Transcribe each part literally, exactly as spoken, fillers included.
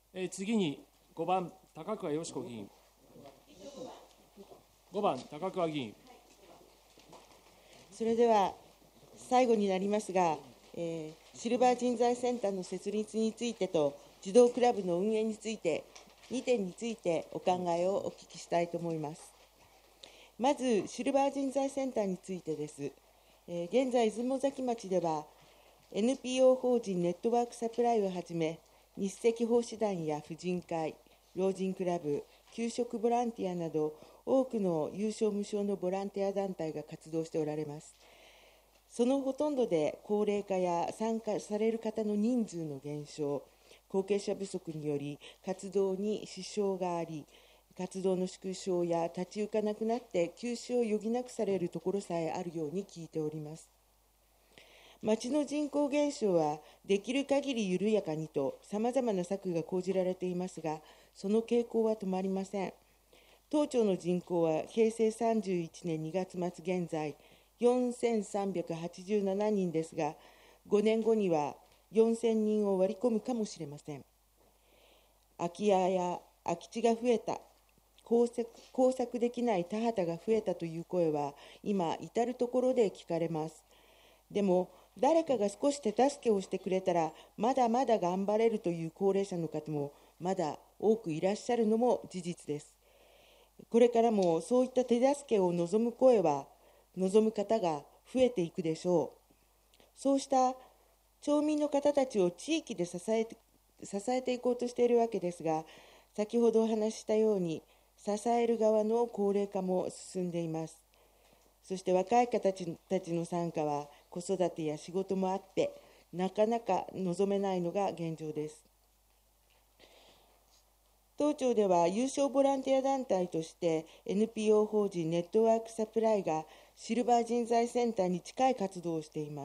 えー、次にごばん、高桑よし子議員。ごばん、高桑議員。 それでは最後になりますが、えー、シルバー人材センターの設立についてと児童クラブの運営についてにてんについてお考えをお聞きしたいと思います。まずシルバー人材センターについてです。えー、現在出雲崎町では エヌピーオー 法人ネットワークサプライをはじめ、日赤奉仕団や婦人会、老人クラブ、給食ボランティアなど多くの有償無償のボランティア団体が活動しておられます。そのほとんどで高齢化や参加される方の人数の減少、後継者不足により活動に支障があり、活動の縮小や立ち行かなくなって休止を余儀なくされるところさえあるように聞いております。町の人口減少はできる限り緩やかにとさまざまな策が講じられていますが、その傾向は止まりません。当町の人口は平成さんじゅういちねんにがつ末現在よんせんさんびゃくはちじゅうななにんですが、ごねんごにはよんせんにんを割り込むかもしれません。空き家や空き地が増えた、耕作、耕作できない田畑が増えたという声は今至るところで聞かれます。でも誰かが少し手助けをしてくれたらまだまだ頑張れるという高齢者の方もまだ多くいらっしゃるのも事実です。これからもそういった手助けを望む声は望む方が増えていくでしょう。そうした町民の方たちを地域で支えて、支えていこうとしているわけですが、先ほどお話ししたように支える側の高齢化も進んでいます。そして若い方たちの参加は子育てや仕事もあってなかなか望めないのが現状です。当庁では有償ボランティア団体として エヌピーオー 法人ネットワークサプライがシルバー人材センターに近い活動をしています。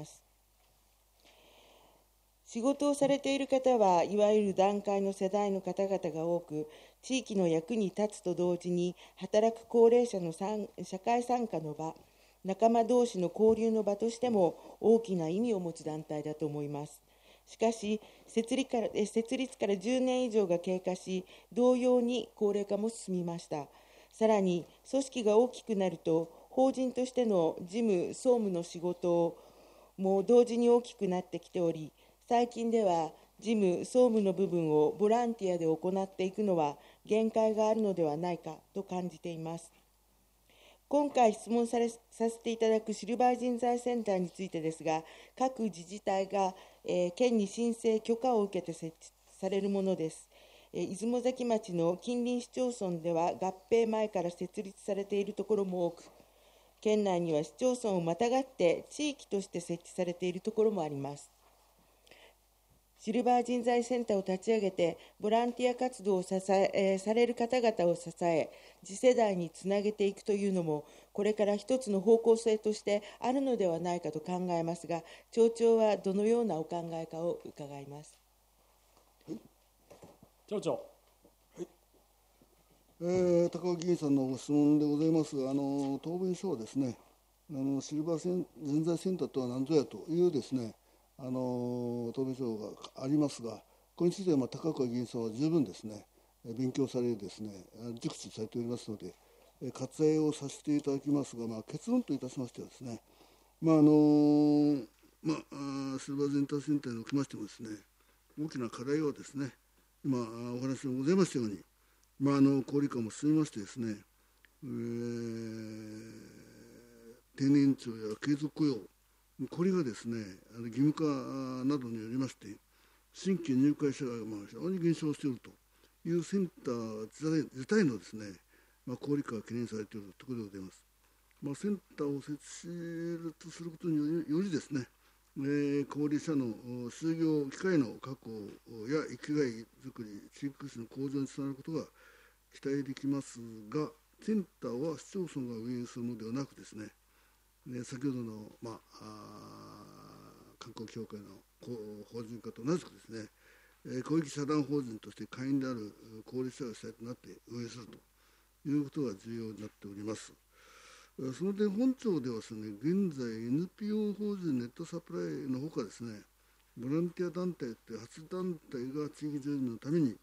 仕事をされている方はいわゆる団塊の世代の方々が多く、地域の役に立つと同時に働く高齢者の社会参加の場、仲間同士の交流の場としても大きな意味を持つ団体だと思います。しかし設立から、設立からじゅうねん以上が経過し、同様に高齢化も進みました。さらに組織が大きくなると、法人としての事務、総務の仕事も同時に大きくなってきており、最近では事務、総務の部分をボランティアで行っていくのは限界があるのではないかと感じています。今回質問されさせていただくシルバー人材センターについてですが、各自治体が、えー、県に申請許可を受けて設置されるものです。えー、出雲崎町の近隣市町村では合併前から設立されているところも多く、県内には市町村をまたがって地域として設置されているところもあります。シルバー人材センターを立ち上げて、ボランティア活動を支ええー、される方々を支え、次世代につなげていくというのも、これから一つの方向性としてあるのではないかと考えますが、町長はどのようなお考えかを伺います。 はい、町長。 はい、えー、高尾議員さんのご質問でございますが、あの答弁書はですね、あのシルバー人材センターとは何ぞやというですね、あの答弁書がありますが、これについては、まあ、高岡議員さんは十分ですね、勉強されですね、熟知されておりますので、割愛をさせていただきますが、まあ、結論といたしましてはですね、まああのまあ、シルバー人材センターにおきましてもですね、大きな課題はですね、今お話もございましたように、まあ、あの高齢化も進みましてですね、えー、定年延長や継続雇用、これがですね、義務化などによりまして、新規入会者が非常に減少しているというセンター自体のですね、まあ、高齢化が懸念されているところでございます。まあ、センターを設置することによりですね、えー、高齢者の就業機会の確保や生きがいづくり、地域福祉の向上につながることが期待できますが、センターは市町村が運営するのではなくですね、先ほどの、まあ、観光協会の法人化と同じくですね、公益社団法人として会員である高齢者が主体となって運営するということが重要になっております。その点、本庁ではですね、現在 エヌピーオー 法人ネットサプライのほかですね、ボランティア団体というはち団体が地域住民のために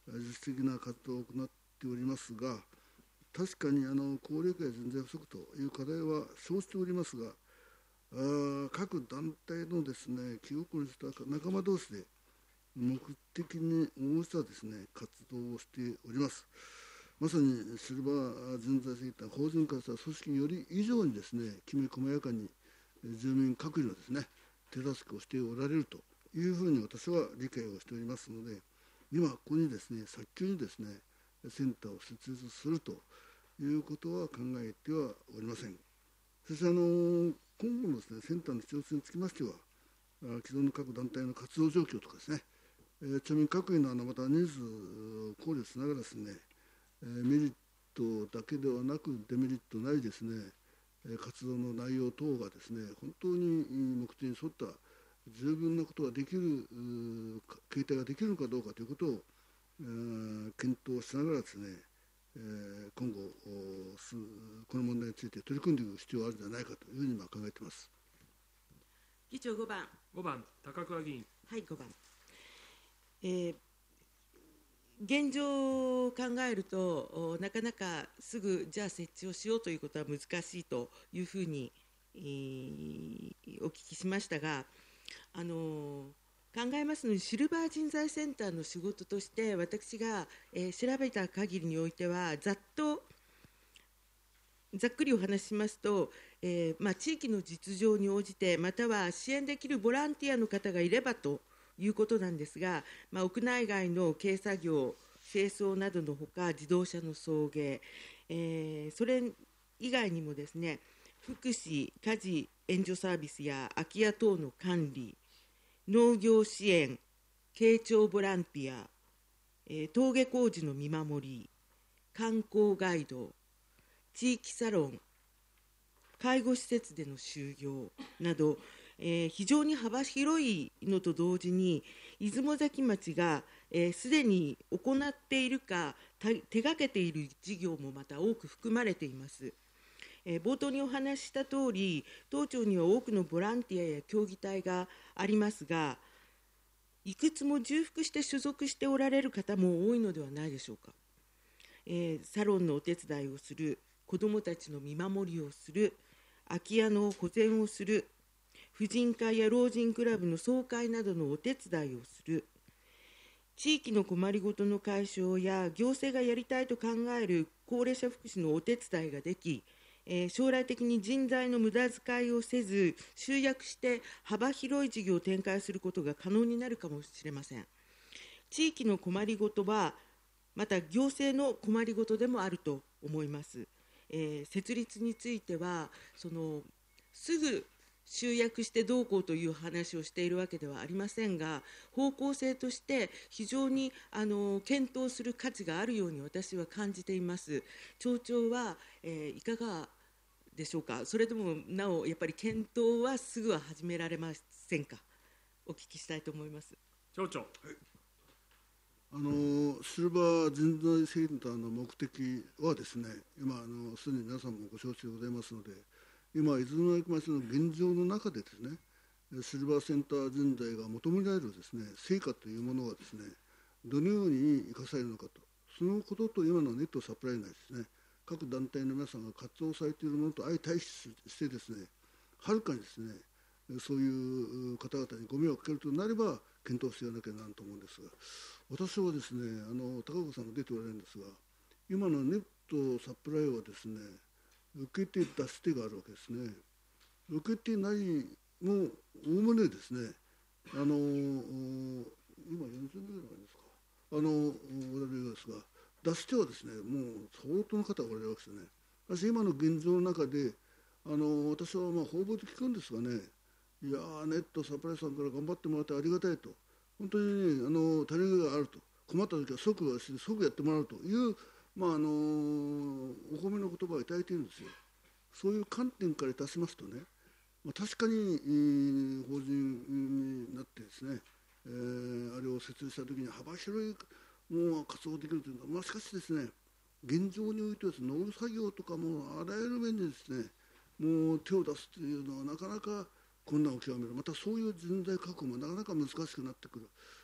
自主的な活動を行っておりますが、確かにあの高齢化や人材不足という課題は生じておりますが、あ各団体のですね気心にした仲間同士で目的に応じたですね活動をしております。まさにシルバー人材センター法人化した組織により以上にですねきめ細やかに住民各自のですね手助けをしておられるというふうに私は理解をしておりますので、今ここにですね早急にですねセンターを設立するということは考えてはおりません。そしてあの今後のですねセンターの必要性につきましては、既存の各団体の活動状況とかですね、えー、町民各位のあのまたニーズを考慮しながらですね、えー、メリットだけではなくデメリットないですね活動の内容等がですね本当に目的に沿った十分なことができる形態ができるのかどうかということを、えー、検討しながらですね、えー、今後この問題について取り組んでいく必要があるんじゃないかというふうに今考えています。 議長ごばん。 ごばん高桑議員。 はい、ごばん。えー、現状を考えるとなかなかすぐじゃあ設置をしようということは難しいというふうに、えー、お聞きしましたが、あの考えますのにシルバー人材センターの仕事として私が、えー、調べた限りにおいてはざっとざっくりお話ししますと、えーまあ、地域の実情に応じてまたは支援できるボランティアの方がいればということなんですが、まあ、屋内外の軽作業、清掃などのほか自動車の送迎、えー、それ以外にもですね福祉、家事援助サービスや空き家等の管理、農業支援、傾聴ボランティア、えー、登下工事の見守り、観光ガイド、地域サロン、介護施設での就業など、えー、非常に幅広いのと同時に出雲崎町がすで、えー、に行っているか手がけている事業もまた多く含まれています。えー、冒頭にお話ししたとおり当庁には多くのボランティアや協議隊がありますが、いくつも重複して所属しておられる方も多いのではないでしょうか。えー、サロンのお手伝いをする、子どもたちの見守りをする、空き家の保全をする、婦人会や老人クラブの総会などのお手伝いをする、地域の困りごとの解消や行政がやりたいと考える高齢者福祉のお手伝いができ、えー、将来的に人材の無駄遣いをせず集約して幅広い事業を展開することが可能になるかもしれません。地域の困りごとはまた行政の困りごとでもあると思います。えー、設立についてはそのすぐ集約してどうこうという話をしているわけではありませんが、方向性として非常にあの検討する価値があるように私は感じています。町長は、えー、いかがでしょうか。それともなおやっぱり検討はすぐは始められませんか。お聞きしたいと思います。 町長。 はい、あのシルバー人材センターの目的はですね、今あのすでに皆さんもご承知でございますので、今、出雲崎町の現状の中でですね、シルバーセンター人材が求められるですね成果というものがですね、どのように生かされるのかと、そのことと今のネットサプライ内ですね、各団体の皆さんが活動されているものと相対してですね、はるかにですね、そういう方々にご迷惑をかけるとなれば検討していかなきゃならんと思うんですが、私はですね、あの高岡さんが出ておられるんですが、今のネットサプライはですね、受け手、出し手があるわけですね。受け手ないもおおむねですね、あの今よんじゅう名ぐらいですか、あのおられるんですが、出し手はですね、もう相当の方がおられるわけですよね。私、今の現状の中で、あの私はまあ方々で聞くんですがね、いやー、ネットサプライさんから頑張ってもらってありがたいと、本当に、ね、あの足りがあると、困った時は即はして即やってもらうという、まああのお褒めの言葉をいただいているんですよ。そういう観点からいたしますとね、まあ、確かに、えー、法人になってですね、えー、あれを設立したときに幅広いもう活動できるというのは、まあ、しかしですね、現状においては農作業とかもあらゆる面でですね、もう手を出すというのはなかなか困難を極める、またそういう人材確保もなかなか難しくなってくる、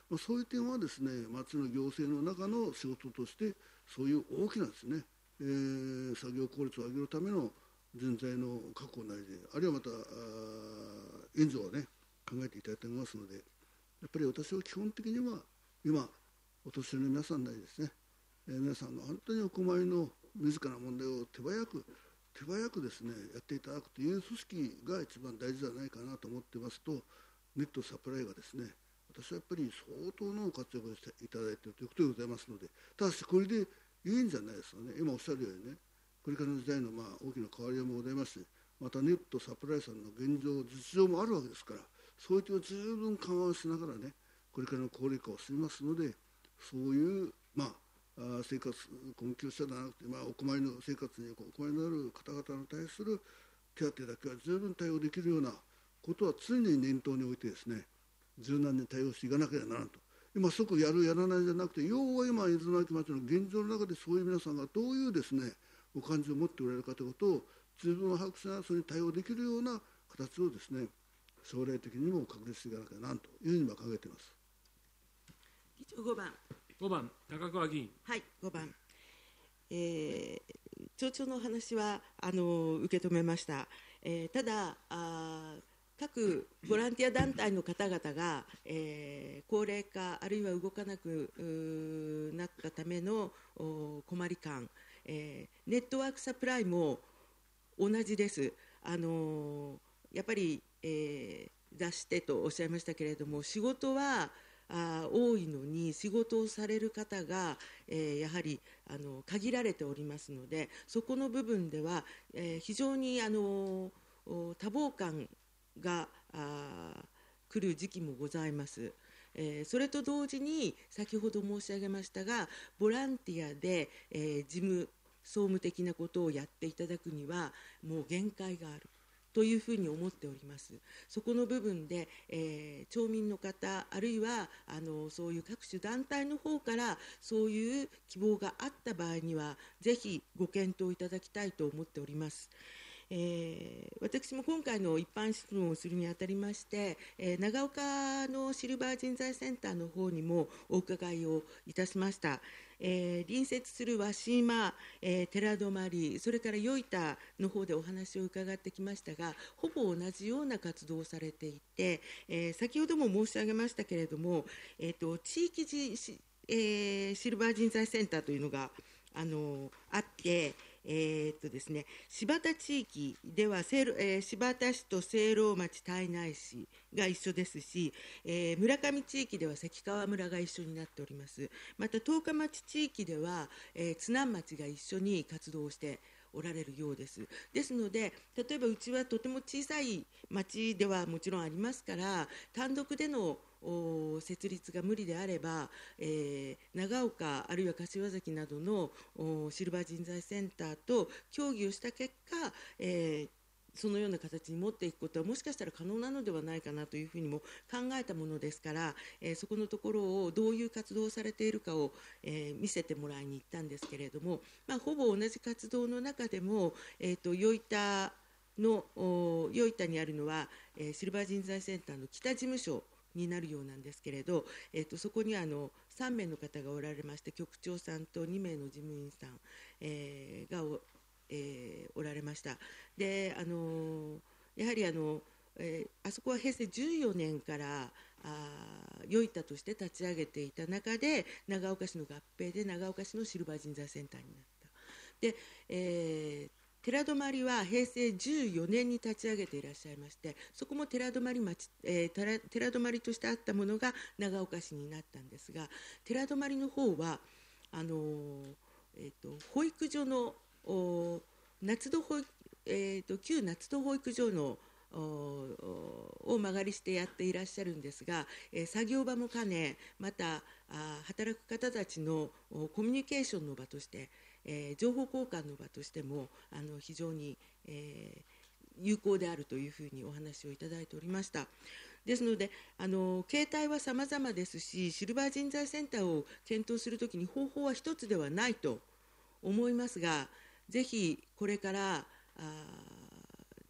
まあ、そういう点はですね、町の行政の中の仕事として、そういう大きなですね、えー、作業効率を上げるための人材の確保なりで、あるいはまた援助をね、考えていただいておりますので、やっぱり私は基本的には、今、お年寄りの皆さんなりですね、えー、皆さんが本当にお困りの自らの問題を手早く、手早くですね、やっていただくという組織が一番大事じゃないかなと思っていますと、ネットサプライがですね、私はやっぱり相当の活躍をしていただいているということでございますので、ただしこれでいいんじゃないですかね、今おっしゃるようにね、これからの時代のまあ大きな変わりもございますし、またネットサプライさんの現状、実情もあるわけですから、そういった十分緩和しながらね、これからの高齢化を進みますので、そういう、まあ、生活困窮者ではなくて、まあ、お困りの生活にお困りのある方々に対する手当だけは十分対応できるようなことは常に念頭に置いてですね、柔軟に対応していかなければならんと。今即やるやらないじゃなくて、要は今伊豆巻町の現状の中でそういう皆さんがどういうですねお感情を持っておられるかということを十分把握しながらそれに対応できるような形をですね将来的にも確立していかなきゃなというふうに今考えています。 議長ごばん。 ごばん高桑議員。 はい、ごばん。えー、町長のお話はあの受け止めました。えー、ただあ各ボランティア団体の方々が、えー、高齢化あるいは動かなくなったための困り感、えー、ネットワークサプライも同じです。あのー、やっぱり、えー、出してとおっしゃいましたけれども、仕事はあ多いのに仕事をされる方が、えー、やはりあの限られておりますので、そこの部分では、えー、非常にあの多忙感があ来る時期もございます。えー、それと同時に先ほど申し上げましたが、ボランティアで、えー、事務総務的なことをやっていただくにはもう限界があるというふうに思っております。そこの部分で、えー、町民の方あるいはあのそういう各種団体の方からそういう希望があった場合にはぜひご検討いただきたいと思っております。えー、私も今回の一般質問をするにあたりまして、えー、長岡のシルバー人材センターの方にもお伺いをいたしました。えー、隣接する和島、えー、寺泊、それから与板の方でお話を伺ってきましたが、ほぼ同じような活動をされていて、えー、先ほども申し上げましたけれども、えーと、地域じ、えー、シルバー人材センターというのがあのあって、えーっとですね、柴田地域では、えー、柴田市と聖籠町、胎内市が一緒ですし、えー、村上地域では関川村が一緒になっております。また十日町地域では、えー、津南町が一緒に活動しておられるようです。ですので、例えばうちはとても小さい町ではもちろんありますから、単独での設立が無理であれば、えー、長岡あるいは柏崎などのシルバー人材センターと協議をした結果、えー、そのような形に持っていくことはもしかしたら可能なのではないかなというふうにも考えたものですから、えー、そこのところをどういう活動をされているかを、えー、見せてもらいに行ったんですけれども、まあ、ほぼ同じ活動の中でも、えーと、与板の与板にあるのは、えー、シルバー人材センターの北事務所になるようなんですけれど、えー、とそこにはあのさんめいの方がおられまして、局長さんとにめいの事務員さん、えー、が お,、えー、おられました。であのやはりあの、えー、あそこはへいせいじゅうよねんから与板として立ち上げていた中で、長岡市の合併で長岡市のシルバー人材センターになった。で、えー寺泊はへいせいじゅうよねんに立ち上げていらっしゃいまして、そこも寺泊町、えー、寺泊としてあったものが長岡市になったんですが、寺泊の方はあのーえー、と保育所の夏戸保育、えー、と旧夏戸保育所のを間借りしてやっていらっしゃるんですが、えー、作業場も兼ね、またあ働く方たちのコミュニケーションの場として、えー、情報交換の場としてもあの非常に、えー、有効であるというふうにお話をいただいておりました。ですので、あの形態は様々ですし、シルバー人材センターを検討するときに方法は一つではないと思いますが、ぜひこれからあ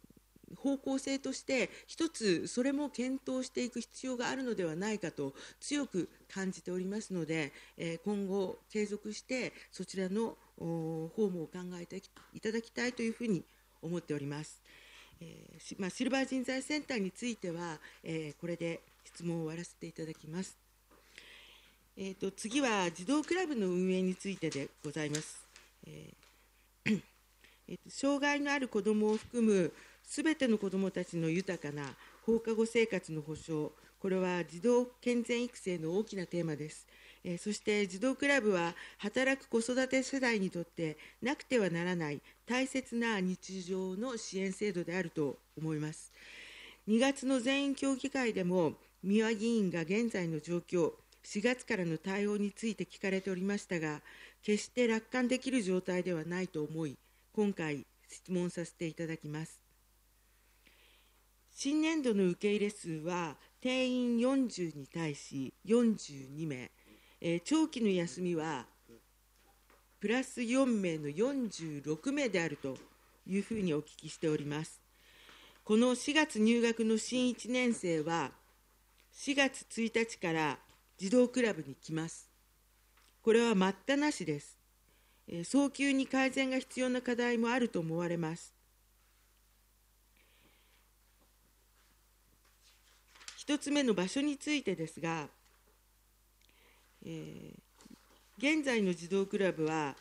方向性として一つそれも検討していく必要があるのではないかと強く感じておりますので、えー、今後継続してそちらの方もお考えていただきたいというふうに思っております。えーまあ、シルバー人材センターについては、えー、これで質問を終わらせていただきます。えー、と次は児童クラブの運営についてでございます。えーえー、と障害のある子どもを含むすべての子どもたちの豊かな放課後生活の保障、これは児童健全育成の大きなテーマです。えー、そして児童クラブは働く子育て世代にとってなくてはならない大切な日常の支援制度であると思います。にがつの全員協議会でも三輪議員が現在の状況、しがつからの対応について聞かれておりましたが、決して楽観できる状態ではないと思い、今回質問させていただきます。新年度の受け入れ数は定員よんじゅうに対しよんじゅうにめい、えー、長期の休みはプラスよんめいのよんじゅうろくめいであるというふうにお聞きしております。このしがつ入学の新いちねん生はしがつついたちから児童クラブに来ます。これは待ったなしです。えー、早急に改善が必要な課題もあると思われます。一つ目の場所についてですが、えー、現在の児童クラブは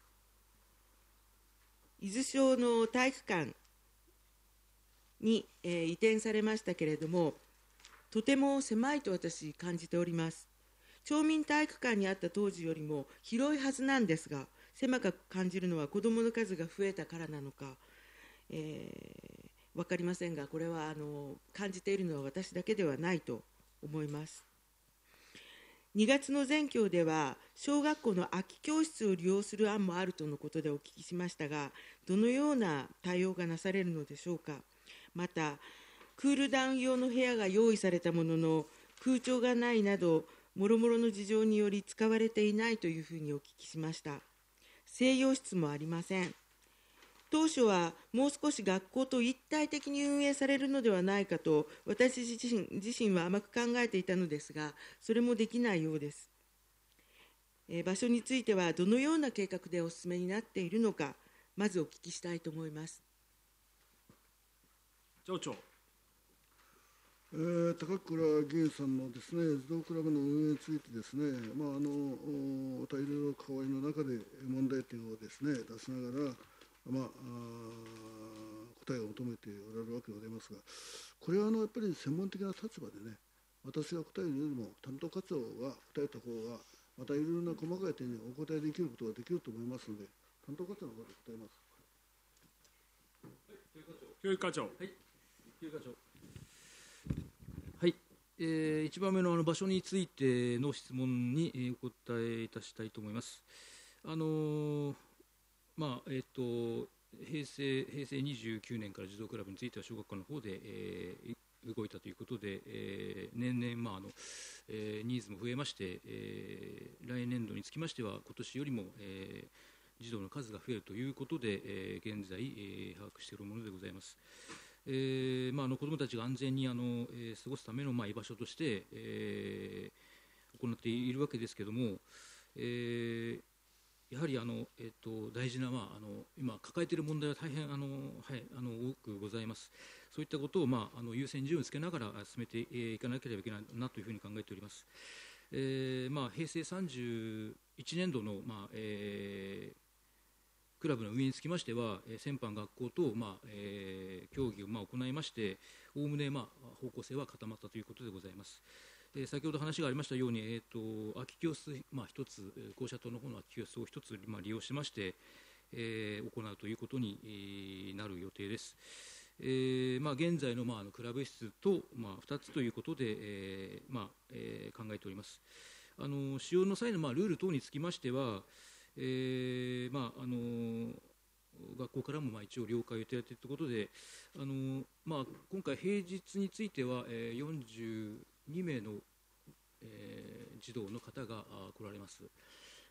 伊豆町の体育館に、えー、移転されましたけれども、とても狭いと私感じております。町民体育館にあった当時よりも広いはずなんですが、狭く感じるのは子どもの数が増えたからなのか、えー、分かりませんが、これはあの感じているのは私だけではないと思います。にがつの全教では小学校の空き教室を利用する案もあるとのことでお聞きしましたが、どのような対応がなされるのでしょうか。またクールダウン用の部屋が用意されたものの空調がないなどもろもろの事情により使われていないというふうにお聞きしました。静養室もありません。当初はもう少し学校と一体的に運営されるのではないかと私自身、自身は甘く考えていたのですが、それもできないようです。えー、場所についてはどのような計画でお進めになっているのか、まずお聞きしたいと思います。 町長。 えー、高倉議員さんのですね、児童クラブの運営についてですね、まああのお互いの関わりの中で問題点をですね出しながら、まあ、あ答えを求めておられるわけでございますが、これはあのやっぱり専門的な立場でね、私が答えるよりも担当課長が答えた方がまたいろいろな細かい点にお答えできることができると思いますので、担当課長の方で答えます。 教育課長。 はい、教育課長。はい、えー、いちばんめのあの場所についての質問にお答えいたしたいと思います。あのー、まあえっ、ー、と平成平成にじゅうきゅうねんから児童クラブについては小学校の方で、えー、動いたということで、えー、年々、まああのえー、ニーズも増えまして、えー、来年度につきましては今年よりも、えー、児童の数が増えるということで、えー、現在、えー、把握しているものでございます。えーまあ、あの子どもたちが安全にあの、えー、過ごすための、まあ、居場所として、えー、行っているわけですけれども、えー、やはりあの、えー、と大事な、まあ、あの今抱えている問題は大変あの、はい、あの多くございます。そういったことを、まあ、あの優先順位をつけながら進めていかなければいけないなというふうに考えております。えーまあ、平成さんじゅういちねんどの、まあえークラブの運営につきましては、先般学校と、まあえー、協議を、まあ、行いまして、おおむね、まあ、方向性は固まったということでございます。えー、先ほど話がありましたように、えー、と空き教室、まあ、一つ、校舎棟の方の空き教室を一つ、まあ、利用しまして、えー、行うということに、えー、なる予定です。えーまあ、現在の、まあ、クラブ室と、まあ、ふたつということで、えーまあえー、考えております。あの使用の際の、まあ、ルール等につきましては、えーまああのー、学校からもまあ一応了解をいただいているということで、あのーまあ、今回、平日については、えー、よんじゅうにめいの、えー、児童の方が来られます。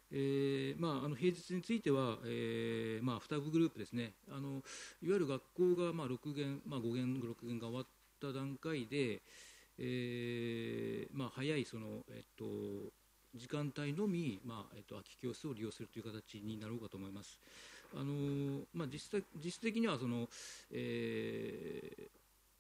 えーまあ、あの平日については、えーまあ、にグループですね、あのいわゆる学校がまあろく限、まあ、ご限、ろく限が終わった段階で、えーまあ、早いその、えっと、時間帯のみ、まあえっと、空き教室を利用するという形になろうかと思います。あのまあ、実質実質的にはその、えー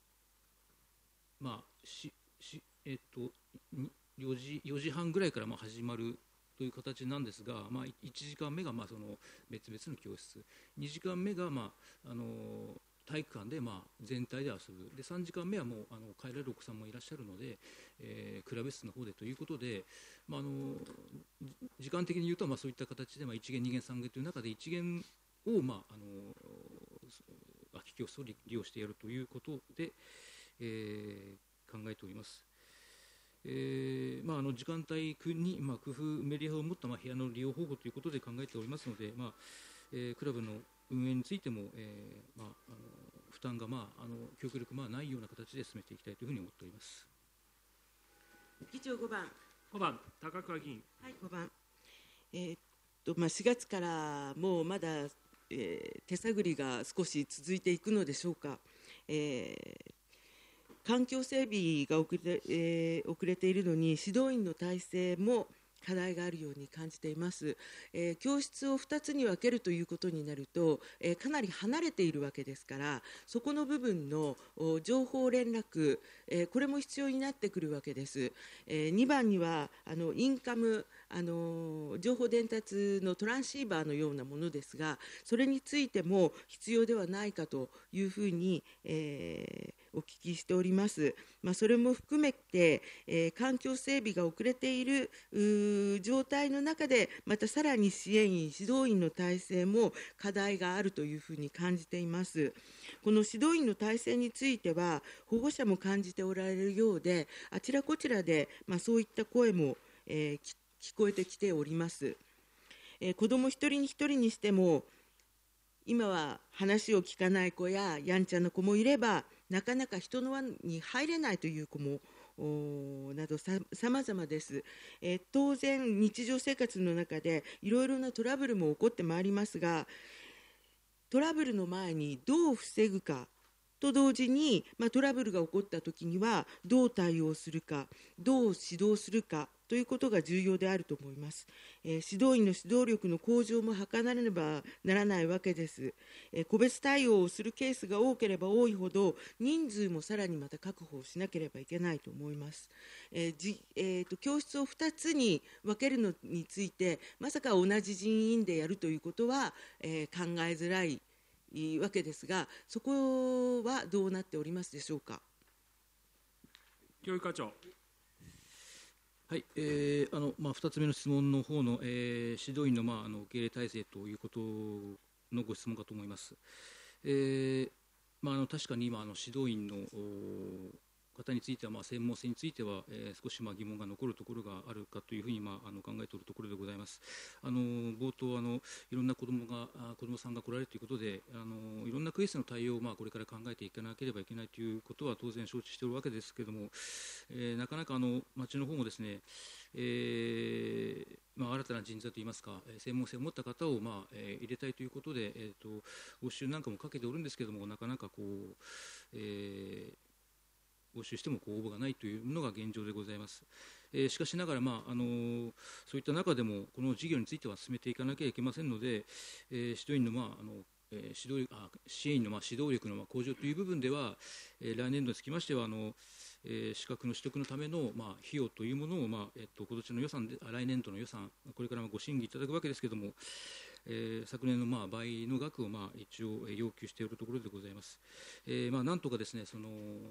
まあししえっと、よじ、よじはんぐらいからまあ始まるという形なんですが、まあ、いちじかんめがまあその別々の教室、にじかんめがまああの体育館でまあ全体で遊ぶ、でさんじかんめはもうあの帰られるお子さんもいらっしゃるので、えー、クラブ室の方でということで、まあ、あの時間的に言うとまあそういった形でまあいち限、に限、さん限という中でいち限をまああの空き教室を利用してやるということで、えー、考えております。えーまあ、あの時間帯に、まあ、工夫、メリハリを持った、まあ、部屋の利用方法ということで考えておりますので、まあえー、クラブの運営についても、えーまあ、あの負担が、まあ、あの極力、まあ、ないような形で進めていきたいというふうに思っております。 議長ごばん。 ごばん、高桑議員。 はい、ごばん。えーっとまあ、しがつからもうまだ、えー、手探りが少し続いていくのでしょうか。えー環境整備が遅れ、えー、遅れているのに指導員の体制も課題があるように感じています。えー、教室をふたつに分けるということになると、えー、かなり離れているわけですから、そこの部分の情報連絡、えー、これも必要になってくるわけです。えー、にばんにはあのインカム、あの情報伝達のトランシーバーのようなものですが、それについても必要ではないかというふうに、えーお聞きしております。まあ、それも含めて、えー、環境整備が遅れている状態の中で、またさらに支援員、指導員の体制も課題があるというふうに感じています。この指導員の体制については、保護者も感じておられるようで、あちらこちらで、まあ、そういった声も、えー、聞こえてきております。えー、子ども一人に一人にしても、今は話を聞かない子ややんちゃな子もいれば、なかなか人の輪に入れないという子もなどさまざまです。えー、当然日常生活の中でいろいろなトラブルも起こってまいりますが、トラブルの前にどう防ぐかと同時に、まあ、トラブルが起こったときにはどう対応するか、どう指導するかということが重要であると思います。えー、指導員の指導力の向上も図らねばならないわけです。えー、個別対応をするケースが多ければ多いほど、人数もさらにまた確保しなければいけないと思います。えーじえー、と教室をふたつに分けるのについて、まさか同じ人員でやるということは、えー、考えづらいわけですが、そこはどうなっておりますでしょうか。 教育課長。 はい、えーあのまあ、ふたつめの質問の方の、えー、指導員の、まあ、あの受け入れ体制ということのご質問かと思います。えーまあ、あの確かに今あの指導員の方については、まあ、専門性については、えー、少しまあ疑問が残るところがあるかというふうに、まあ、あの考えているところでございます。あの冒頭あのいろんな子どもが子どもさんが来られるということで、あのいろんなクエストの対応を、まあ、これから考えていかなければいけないということは当然承知しているわけですけれども、えー、なかなかあの町の方もですね、えーまあ、新たな人材といいますか、専門性を持った方を、まあえー、入れたいということで、えー、と募集なんかもかけておるんですけれども、なかなかこう、えー募集しても応募がないというのが現状でございます。えー、しかしながら、まああのー、そういった中でもこの事業については進めていかなければいけませんので、えー、指導員の、まああのえー、指導あ支援員の、まあ、指導力の、まあ、向上という部分では、えー、来年度につきましてはあの、えー、資格の取得のための、まあ、費用というものを、まあえっと、今年の予算で来年度の予算これからご審議いただくわけですけれども、えー、昨年のまあ倍の額をまあ一応要求しているところでございます。えー、まあなんとかですね、その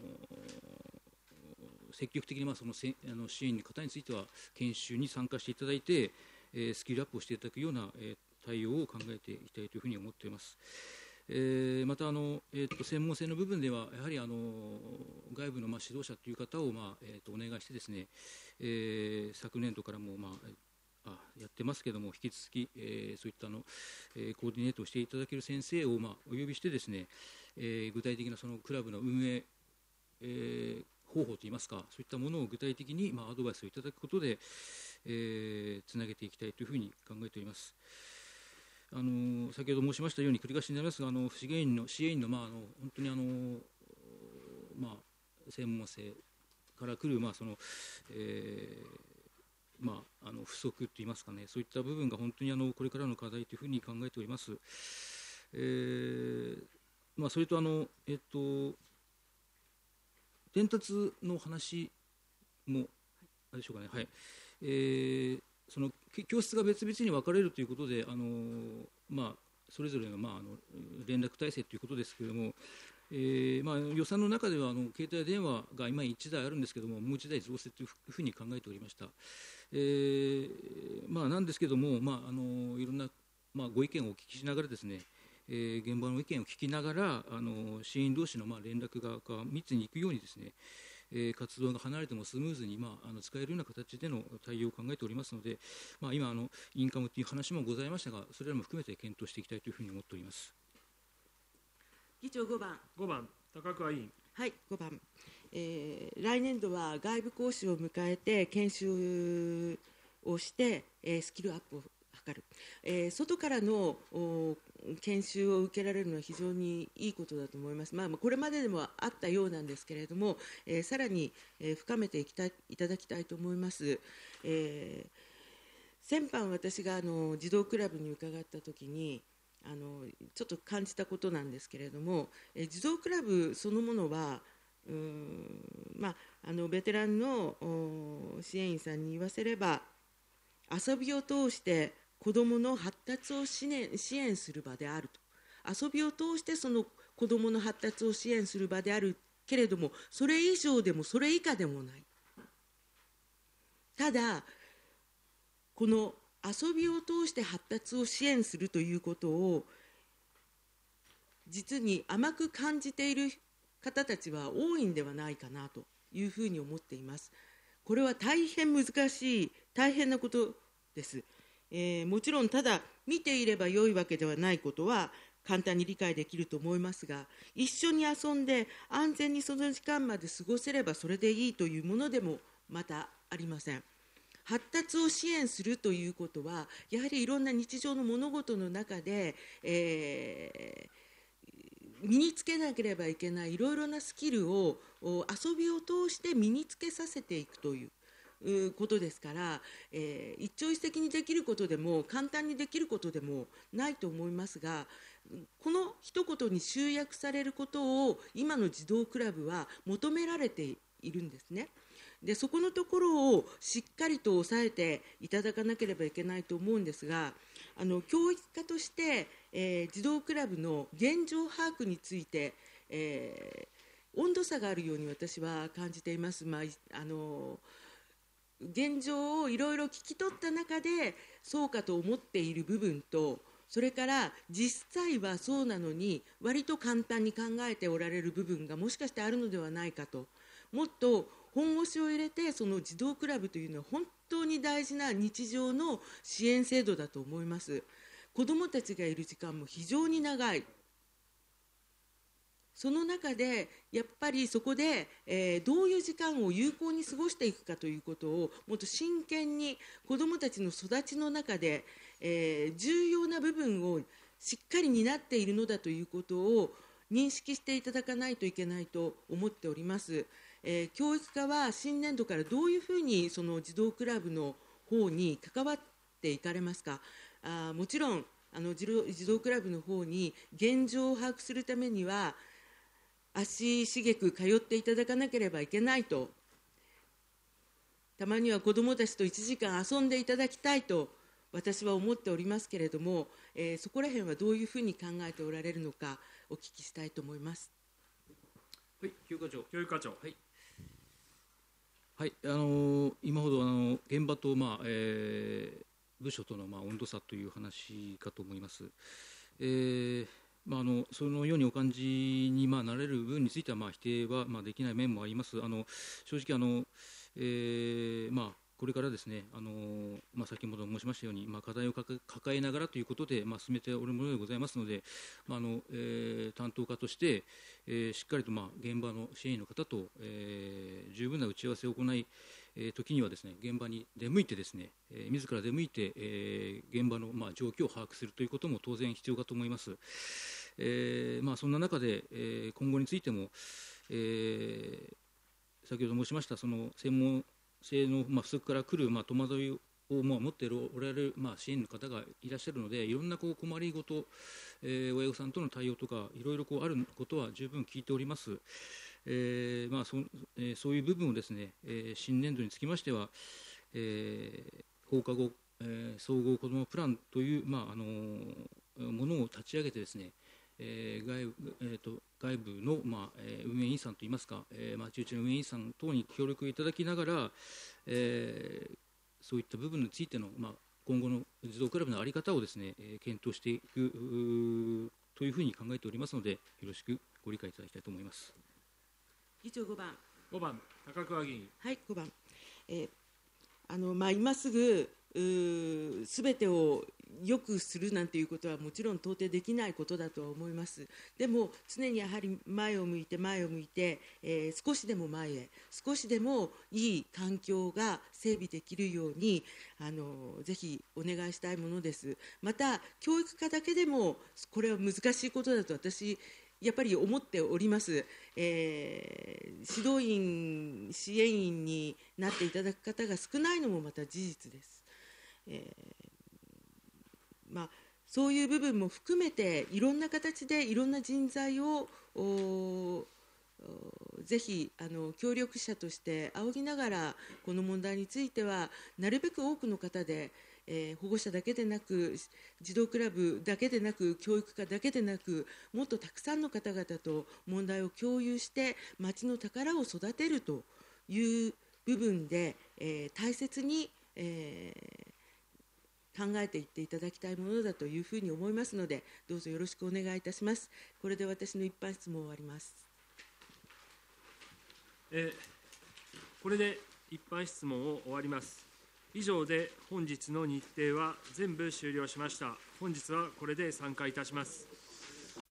積極的にまあそのせあの支援の方については研修に参加していただいて、えー、スキルアップをしていただくような、えー、対応を考えていきたいというふうに思っています。えー、またあの、えー、と専門性の部分ではやはりあの外部のまあ指導者という方をまあ、えー、とお願いしてですね、えー、昨年度からもまああやってますけれども、引き続き、えー、そういったの、えー、コーディネートをしていただける先生を、まあ、お呼びしてですね、えー、具体的なそのクラブの運営、えー、方法といいますか、そういったものを具体的に、まあ、アドバイスをいただくことで、 えー、つなげていきたいというふうに考えております。あの先ほど申しましたように繰り返しになりますが、あの支援員の支援員の、まあ、あの本当にあの、まあ、専門性から来る、まあそのえーまあ、あの不足といいますかね、そういった部分が本当にあのこれからの課題というふうに考えております。えーまあ、それとあの、えっと、伝達の話もあれでしょうかね、はいえー、その教室が別々に分かれるということで、あのまあ、それぞれの、まあ、あの連絡体制ということですけれども、えーまあ、予算の中ではあの携帯電話が今いちだいあるんですけれども、もういちだい増設というふうに考えておりました。えーまあ、なんですけれども、まあ、あのいろんな、まあ、ご意見をお聞きしながらですね、えー、現場の意見を聞きながら、あの支援員同士の、まあ、連絡が密にいくようにですね、えー、活動が離れてもスムーズに、まあ、あの使えるような形での対応を考えておりますので、まあ、今あのインカムという話もございましたが、それらも含めて検討していきたいというふうに思っております。 議長ごばん。 ごばん、高桑委員。 はい、ごばん、えー、来年度は外部講師を迎えて研修をして、えー、スキルアップを図る、えー、外からの研修を受けられるのは非常にいいことだと思います。まあ、これまででもあったようなんですけれども、えー、さらに、えー、深めていきたい、いただきたいと思います。えー、先般私があの児童クラブに伺ったときにあのちょっと感じたことなんですけれども、え児童クラブそのものはうーん、まあ、あのベテランの支援員さんに言わせれば、遊びを通して子どもの発達を支援、支援する場であると、遊びを通してその子どもの発達を支援する場であるけれども、それ以上でもそれ以下でもない。ただこの遊びを通して発達を支援するということを実に甘く感じている方たちは多いんではないかなというふうに思っています。これは大変難しい大変なことです。えー、もちろんただ見ていれば良いわけではないことは簡単に理解できると思いますが、一緒に遊んで安全にその時間まで過ごせればそれでいいというものでもまたありません。発達を支援するということはやはりいろんな日常の物事の中で、えー、身につけなければいけないいろいろなスキルを遊びを通して身につけさせていくということですから、えー、一朝一夕にできることでも簡単にできることでもないと思いますが、この一言に集約されることを今の児童クラブは求められているんですね。でそこのところをしっかりと抑えていただかなければいけないと思うんですが、あの教育家として、えー、児童クラブの現状把握について、えー、温度差があるように私は感じています。まあ、あの現状をいろいろ聞き取った中でそうかと思っている部分と、それから実際はそうなのに割と簡単に考えておられる部分がもしかしてあるのではないかと、もっと本腰を入れてその児童クラブというのは本当に大事な日常の支援制度だと思います。子どもたちがいる時間も非常に長い。その中でやっぱりそこで、えー、どういう時間を有効に過ごしていくかということをもっと真剣に子どもたちの育ちの中で、えー、重要な部分をしっかり担っているのだということを認識していただかないといけないと思っております。えー、教育課は新年度からどういうふうにその児童クラブの方に関わっていかれますか。あもちろんあの児童、児童クラブの方に現状を把握するためには足しげく通っていただかなければいけないと、たまには子どもたちといちじかん遊んでいただきたいと私は思っておりますけれども、えー、そこら辺はどういうふうに考えておられるのかお聞きしたいと思います。 はい、教育課長。 教育課長。 はい。はい、あのー、今ほどあの現場と、まあえー、部署との、まあ、温度差という話かと思います。えーまあ、あのそのようにお感じに、まあ、なれる部分については、まあ、否定は、まあ、できない面もあります。あの正直あの、えーまあ、これからですね、あのまあ、先ほど申しましたように、まあ、課題を抱えながらということで、まあ、進めておるものでございますので、まああのえー、担当課として、えー、しっかりと、まあ、現場の支援員の方と、えー、十分な打ち合わせを行い、 えー、時にはですね現場に出向いてですね、えー、自ら出向いて、えー、現場の、まあ、状況を把握するということも当然必要かと思います。えーまあ、そんな中で、えー、今後についても、えー、先ほど申しましたその専門性の、まあ、不足から来る、まあ、戸惑いををまあ持っておられる、まあ、支援の方がいらっしゃるので、いろんなこう困りごと、えー、親御さんとの対応とかいろいろこうあることは十分聞いております。えーまあ そ, えー、そういう部分をですね、えー、新年度につきましては、えー、放課後、えー、総合子どもプランという、まああのー、ものを立ち上げてですね、えー 外, えー、と外部の、まあえー、運営委員さんといいますか、えー、町内の運営委員さん等に協力いただきながら、えーそういった部分についての、まあ、今後の児童クラブの在り方をですね、えー、検討していくというふうに考えておりますので、よろしくご理解いただきたいと思います。 議長ごばん。 ごばん、高桑議員。 はい、ごばん。えーあのまあ、今すぐすべてを良くするなんていうことはもちろん到底できないことだとは思います。でも常にやはり前を向いて前を向いて、えー、少しでも前へ少しでもいい環境が整備できるようにあのぜひお願いしたいものです。また教育課だけでもこれは難しいことだと私やっぱり思っております。えー、指導員支援員になっていただく方が少ないのもまた事実です。えーまあ、そういう部分も含めていろんな形でいろんな人材をぜひあの協力者として仰ぎながらこの問題についてはなるべく多くの方で、えー、保護者だけでなく児童クラブだけでなく教育課だけでなくもっとたくさんの方々と問題を共有して町の宝を育てるという部分で、えー、大切に、えー考えていっていただきたいものだというふうに思いますので、どうぞよろしくお願いいたします。これで私の一般質問を終わります。 えー、これで一般質問を終わります。以上で本日の日程は全部終了しました。本日はこれで散会いたします。